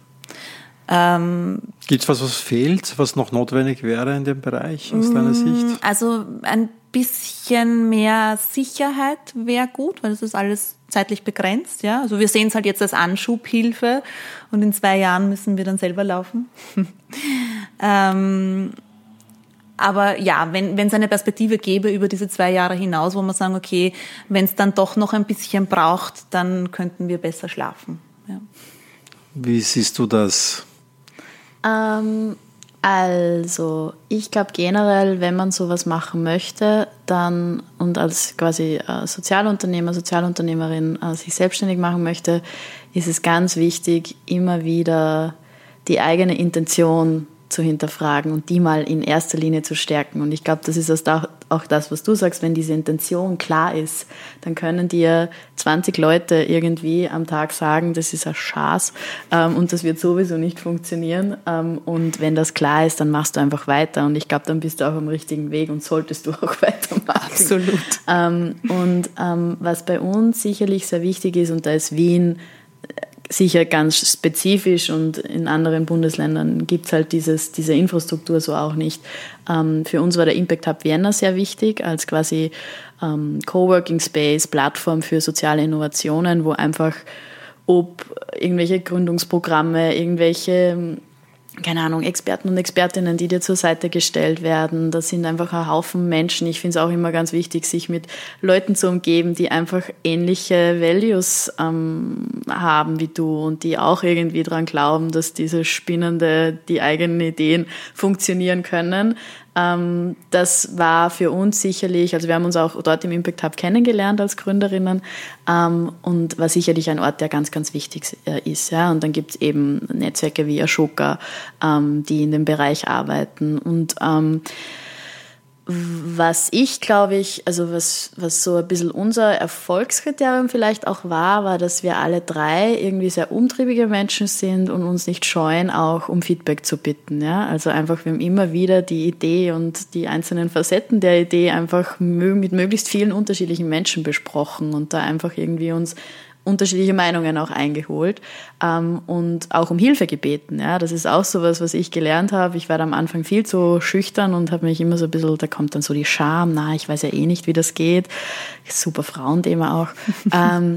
Ähm, Gibt es was, was fehlt, was noch notwendig wäre in dem Bereich aus deiner Sicht? Also ein bisschen mehr Sicherheit wäre gut, weil das ist alles zeitlich begrenzt. Ja, also wir sehen es halt jetzt als Anschubhilfe und in zwei Jahren müssen wir dann selber laufen. ähm, aber ja, wenn wenn es eine Perspektive gäbe über diese zwei Jahre hinaus, wo wir sagen, okay, wenn es dann doch noch ein bisschen braucht, dann könnten wir besser schlafen. Ja. Wie siehst du das? Ähm, Also, ich glaube generell, wenn man sowas machen möchte, dann und als quasi äh, Sozialunternehmer, Sozialunternehmerin äh, sich selbstständig machen möchte, ist es ganz wichtig, immer wieder die eigene Intention zu hinterfragen und die mal in erster Linie zu stärken. Und ich glaube, das ist auch das, was du sagst, wenn diese Intention klar ist, dann können dir zwanzig Leute irgendwie am Tag sagen, das ist ein Schaß ähm, und das wird sowieso nicht funktionieren. Ähm, und wenn das klar ist, dann machst du einfach weiter. Und ich glaube, dann bist du auch am richtigen Weg und solltest du auch weitermachen. Absolut. Ähm, und ähm, was bei uns sicherlich sehr wichtig ist, und da ist Wien sicher ganz spezifisch und in anderen Bundesländern gibt es halt dieses, diese Infrastruktur so auch nicht. Ähm, für uns war der Impact Hub Vienna sehr wichtig als quasi ähm, Coworking Space, Plattform für soziale Innovationen, wo einfach ob irgendwelche Gründungsprogramme, irgendwelche keine Ahnung, Experten und Expertinnen, die dir zur Seite gestellt werden. Das sind einfach ein Haufen Menschen. Ich finde es auch immer ganz wichtig, sich mit Leuten zu umgeben, die einfach ähnliche Values ähm, haben wie du und die auch irgendwie dran glauben, dass diese spinnende, die eigenen Ideen funktionieren können. Ähm, das war für uns sicherlich, also wir haben uns auch dort im Impact Hub kennengelernt als Gründerinnen ähm, und war sicherlich ein Ort, der ganz, ganz wichtig äh, ist. Ja? Und dann gibt es eben Netzwerke wie Ashoka, ähm, die in dem Bereich arbeiten. Und ähm, was ich, glaube ich, also was, was so ein bisschen unser Erfolgskriterium vielleicht auch war, war, dass wir alle drei irgendwie sehr umtriebige Menschen sind und uns nicht scheuen, auch um Feedback zu bitten. Ja? Also einfach, wir haben immer wieder die Idee und die einzelnen Facetten der Idee einfach mit möglichst vielen unterschiedlichen Menschen besprochen und da einfach irgendwie uns unterschiedliche Meinungen auch eingeholt ähm, und auch um Hilfe gebeten. Ja, das ist auch sowas, was ich gelernt habe. Ich war da am Anfang viel zu schüchtern und habe mich immer so ein bisschen, da kommt dann so die Scham, na, ich weiß ja eh nicht, wie das geht. Super Frauenthema auch. ähm,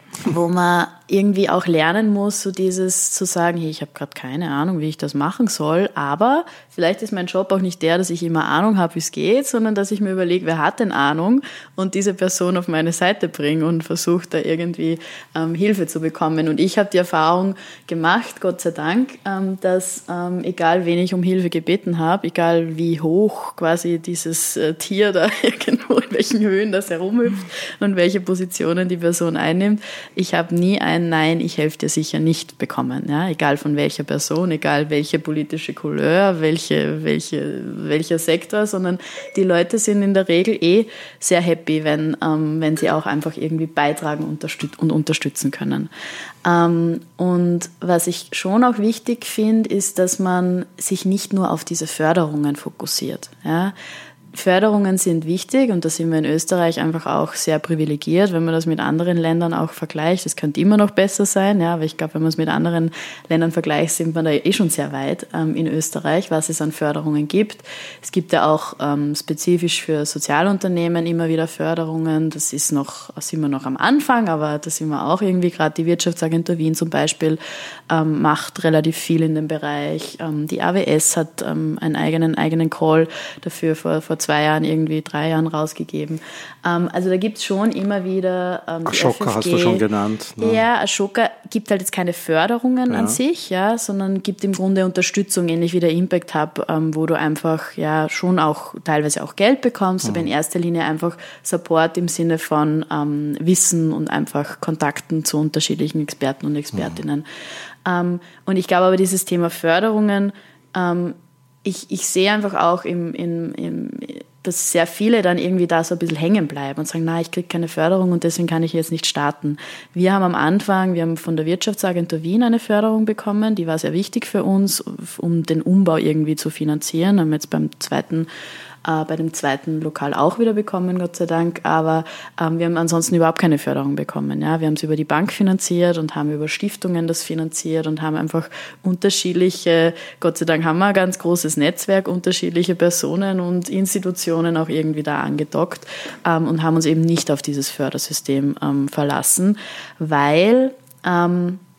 wo man irgendwie auch lernen muss, so dieses zu sagen, hey, ich habe gerade keine Ahnung, wie ich das machen soll, aber vielleicht ist mein Job auch nicht der, dass ich immer Ahnung habe, wie es geht, sondern dass ich mir überlege, wer hat denn Ahnung und diese Person auf meine Seite bringe und versuche da irgendwie ähm, Hilfe zu bekommen. Und ich habe die Erfahrung gemacht, Gott sei Dank, ähm, dass ähm, egal wen ich um Hilfe gebeten habe, egal wie hoch quasi dieses äh, Tier da irgendwo, in welchen Höhen das herumhüpft und welche Positionen die Person einnimmt, ich habe nie ein Nein, ich helfe dir sicher nicht bekommen. Ja? Egal von welcher Person, egal welche politische Couleur, welche, welche, welcher Sektor, sondern die Leute sind in der Regel eh sehr happy, wenn, ähm, wenn sie auch einfach irgendwie beitragen unterstüt- und unterstützen können. Ähm, und was ich schon auch wichtig finde, ist, dass man sich nicht nur auf diese Förderungen fokussiert. Ja? Förderungen sind wichtig und da sind wir in Österreich einfach auch sehr privilegiert, wenn man das mit anderen Ländern auch vergleicht. Das könnte immer noch besser sein, ja, aber ich glaube, wenn man es mit anderen Ländern vergleicht, sind wir da eh schon sehr weit ähm, in Österreich, was es an Förderungen gibt. Es gibt ja auch ähm, spezifisch für Sozialunternehmen immer wieder Förderungen. Das ist noch, sind wir noch am Anfang, aber da sind wir auch irgendwie, gerade die Wirtschaftsagentur Wien zum Beispiel ähm, macht relativ viel in dem Bereich. Ähm, die A W S hat ähm, einen eigenen, eigenen Call dafür vor, vor zwei Jahren, irgendwie drei Jahren rausgegeben. Ähm, also da gibt es schon immer wieder ähm, die Ashoka hast du schon genannt. Ne? Ja, Ashoka gibt halt jetzt keine Förderungen ja. an sich, ja, sondern gibt im Grunde Unterstützung, ähnlich wie der Impact Hub, ähm, wo du einfach ja schon auch teilweise auch Geld bekommst, mhm. aber in erster Linie einfach Support im Sinne von ähm, Wissen und einfach Kontakten zu unterschiedlichen Experten und Expertinnen. Mhm. Ähm, und ich glaube aber, dieses Thema Förderungen, ähm, Ich, ich sehe einfach auch, im, im, im, dass sehr viele dann irgendwie da so ein bisschen hängen bleiben und sagen, na, ich kriege keine Förderung und deswegen kann ich jetzt nicht starten. Wir haben am Anfang, wir haben von der Wirtschaftsagentur Wien eine Förderung bekommen, die war sehr wichtig für uns, um den Umbau irgendwie zu finanzieren. Haben jetzt beim zweiten äh, bei dem zweiten Lokal auch wieder bekommen, Gott sei Dank. Aber ähm, wir haben ansonsten überhaupt keine Förderung bekommen. Ja? Wir haben es über die Bank finanziert und haben über Stiftungen das finanziert und haben einfach unterschiedliche, Gott sei Dank haben wir ein ganz großes Netzwerk, unterschiedliche Personen und Institutionen auch irgendwie da angedockt ähm, und haben uns eben nicht auf dieses Fördersystem ähm, verlassen, weil ähm,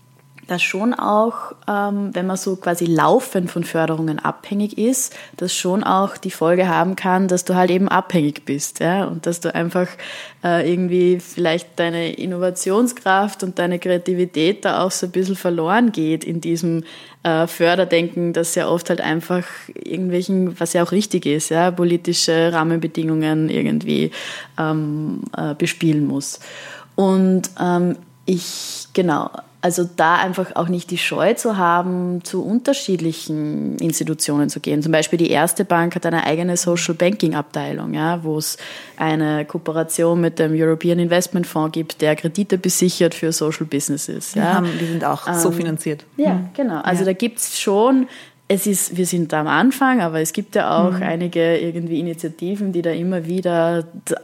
dass schon auch, ähm, wenn man so quasi laufend von Förderungen abhängig ist, das schon auch die Folge haben kann, dass du halt eben abhängig bist, ja, und dass du einfach äh, irgendwie vielleicht deine Innovationskraft und deine Kreativität da auch so ein bisschen verloren geht in diesem äh, Förderdenken, das ja oft halt einfach irgendwelchen, was ja auch richtig ist, ja, politische Rahmenbedingungen irgendwie ähm, äh, bespielen muss. Und ähm, ich, genau, also da einfach auch nicht die Scheu zu haben, zu unterschiedlichen Institutionen zu gehen. Zum Beispiel die Erste Bank hat eine eigene Social Banking Abteilung, ja, wo es eine Kooperation mit dem European Investment Fonds gibt, der Kredite besichert für Social Businesses. Ja. Wir haben, die sind auch ähm, so finanziert. Ja, genau. Also ja. Da gibt's schon... Es ist, wir sind da am Anfang, aber es gibt ja auch mhm. einige irgendwie Initiativen, die da immer wieder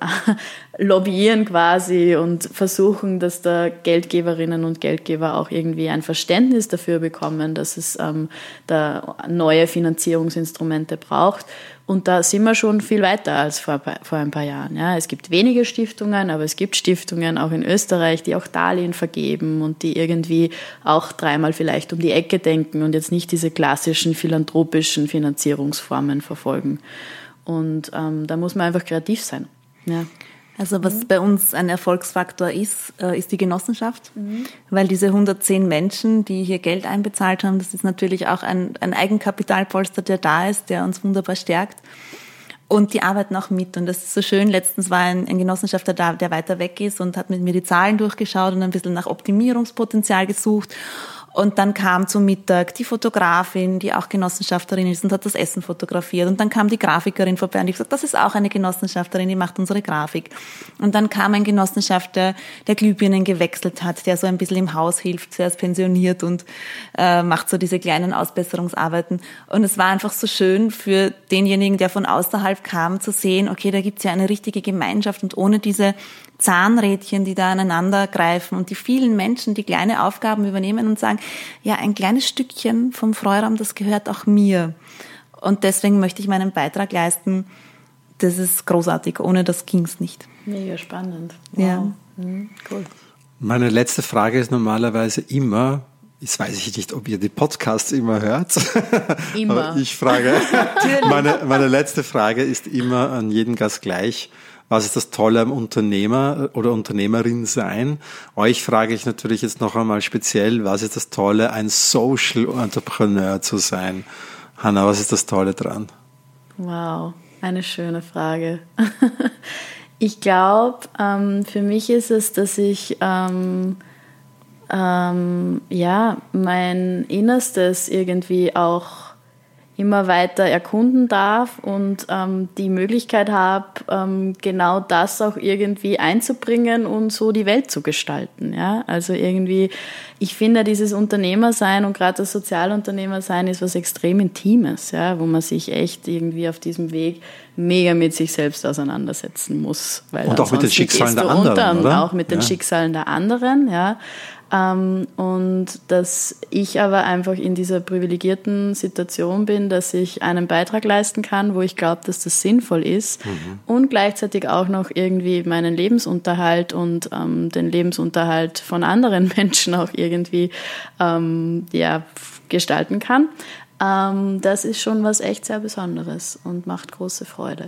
lobbyieren quasi und versuchen, dass da Geldgeberinnen und Geldgeber auch irgendwie ein Verständnis dafür bekommen, dass es ähm, da neue Finanzierungsinstrumente braucht. Und da sind wir schon viel weiter als vor, vor ein paar Jahren. Ja, es gibt wenige Stiftungen, aber es gibt Stiftungen auch in Österreich, die auch Darlehen vergeben und die irgendwie auch dreimal vielleicht um die Ecke denken und jetzt nicht diese klassischen philanthropischen Finanzierungsformen verfolgen. Und ähm, da muss man einfach kreativ sein. Ja. Also was mhm. bei uns ein Erfolgsfaktor ist, ist die Genossenschaft, mhm. weil diese hundertzehn Menschen, die hier Geld einbezahlt haben, das ist natürlich auch ein, ein Eigenkapitalpolster, der da ist, der uns wunderbar stärkt. Und die arbeiten auch mit. Und das ist so schön. Letztens war ein, ein Genossenschafter da, der weiter weg ist und hat mit mir die Zahlen durchgeschaut und ein bisschen nach Optimierungspotenzial gesucht. Und dann kam zum Mittag die Fotografin, die auch Genossenschafterin ist und hat das Essen fotografiert. Und dann kam die Grafikerin vorbei und ich gesagt, das ist auch eine Genossenschafterin, die macht unsere Grafik. Und dann kam ein Genossenschafter, der Glühbirnen gewechselt hat, der so ein bisschen im Haus hilft, der ist pensioniert und äh, macht so diese kleinen Ausbesserungsarbeiten. Und es war einfach so schön für denjenigen, der von außerhalb kam, zu sehen, okay, da gibt's ja eine richtige Gemeinschaft und ohne diese Zahnrädchen, die da aneinander greifen und die vielen Menschen, die kleine Aufgaben übernehmen und sagen, ja, ein kleines Stückchen vom Freiraum, das gehört auch mir. Und deswegen möchte ich meinen Beitrag leisten. Das ist großartig. Ohne das ging's nicht. Mega spannend. Wow. Ja. Mhm, cool. Meine letzte Frage ist normalerweise immer, jetzt weiß ich nicht, ob ihr die Podcasts immer hört. Immer. Aber ich frage, meine, meine letzte Frage ist immer an jeden Gast gleich. Was ist das Tolle am Unternehmer oder Unternehmerin sein? Euch frage ich natürlich jetzt noch einmal speziell, was ist das Tolle, ein Social Entrepreneur zu sein? Hanna, was ist das Tolle dran? Wow, eine schöne Frage. Ich glaube, ähm, für mich ist es, dass ich ähm, ähm, ja, mein Innerstes irgendwie auch immer weiter erkunden darf und ähm, die Möglichkeit habe, ähm, genau das auch irgendwie einzubringen und so die Welt zu gestalten. Ja? Also irgendwie, ich finde, dieses Unternehmersein und gerade das Sozialunternehmersein ist was extrem Intimes, ja? Wo man sich echt irgendwie auf diesem Weg mega mit sich selbst auseinandersetzen muss. Weil und auch mit den Schicksalen der anderen, unter, oder? Auch mit den ja. Schicksalen der anderen, ja. Ähm, und dass ich aber einfach in dieser privilegierten Situation bin, dass ich einen Beitrag leisten kann, wo ich glaube, dass das sinnvoll ist mhm. und gleichzeitig auch noch irgendwie meinen Lebensunterhalt und ähm, den Lebensunterhalt von anderen Menschen auch irgendwie ähm, ja, gestalten kann. Ähm, das ist schon was echt sehr Besonderes und macht große Freude.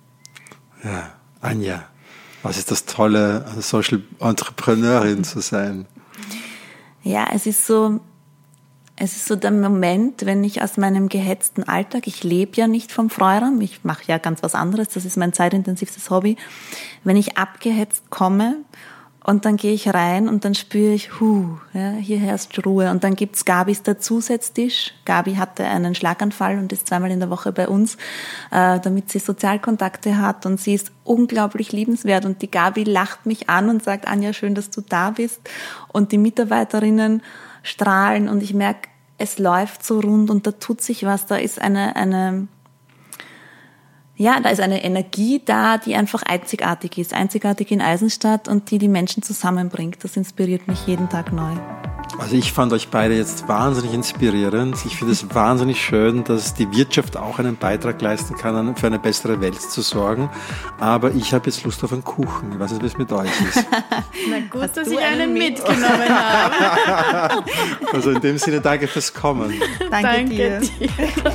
Ja, Anja, was ist das Tolle, Social Entrepreneurin zu sein? Ja, es ist so, es ist so der Moment, wenn ich aus meinem gehetzten Alltag, ich lebe ja nicht vom Freiraum, ich mache ja ganz was anderes, das ist mein zeitintensivstes Hobby, wenn ich abgehetzt komme und dann gehe ich rein und dann spüre ich, hu, ja, hier herrscht Ruhe. Und dann gibt's Gabis Dazusetztisch. Gabi hatte einen Schlaganfall und ist zweimal in der Woche bei uns, äh, damit sie Sozialkontakte hat. Und sie ist unglaublich liebenswert. Und die Gabi lacht mich an und sagt, Anja, schön, dass du da bist. Und die Mitarbeiterinnen strahlen und ich merke, es läuft so rund und da tut sich was. Da ist eine, eine, ja, da ist eine Energie da, die einfach einzigartig ist, einzigartig in Eisenstadt und die die Menschen zusammenbringt. Das inspiriert mich jeden Tag neu. Also ich fand euch beide jetzt wahnsinnig inspirierend. Ich finde es wahnsinnig schön, dass die Wirtschaft auch einen Beitrag leisten kann, für eine bessere Welt zu sorgen. Aber ich habe jetzt Lust auf einen Kuchen. Ich weiß nicht, wie es mit euch ist. Na gut, Hast dass du ich einen einen mit? mitgenommen habe. Also in dem Sinne, danke fürs Kommen. Danke, Danke dir. dir.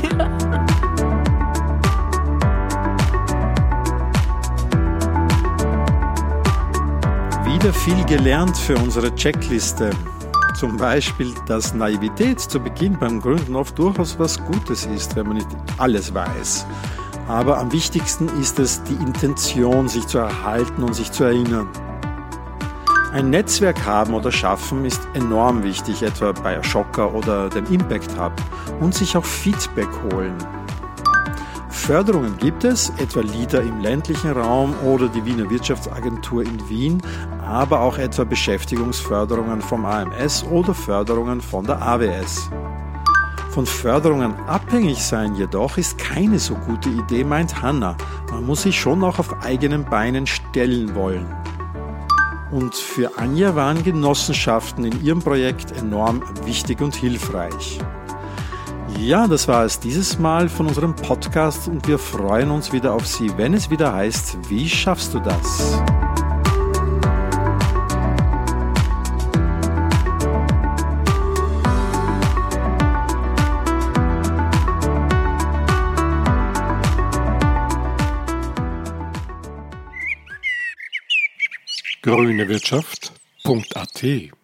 Wieder viel gelernt für unsere Checkliste. Zum Beispiel, dass Naivität zu Beginn beim Gründen oft durchaus was Gutes ist, wenn man nicht alles weiß. Aber am wichtigsten ist es, die Intention, sich zu erhalten und sich zu erinnern. Ein Netzwerk haben oder schaffen ist enorm wichtig, etwa bei Ashoka oder dem Impact Hub, und sich auch Feedback holen. Förderungen gibt es, etwa LIDA im ländlichen Raum oder die Wiener Wirtschaftsagentur in Wien, aber auch etwa Beschäftigungsförderungen vom A M S oder Förderungen von der A W S. Von Förderungen abhängig sein jedoch ist keine so gute Idee, meint Hanna. Man muss sich schon auch auf eigenen Beinen stellen wollen. Und für Anja waren Genossenschaften in ihrem Projekt enorm wichtig und hilfreich. Ja, das war es dieses Mal von unserem Podcast und wir freuen uns wieder auf Sie, wenn es wieder heißt, wie schaffst du das? grünewirtschaft punkt a t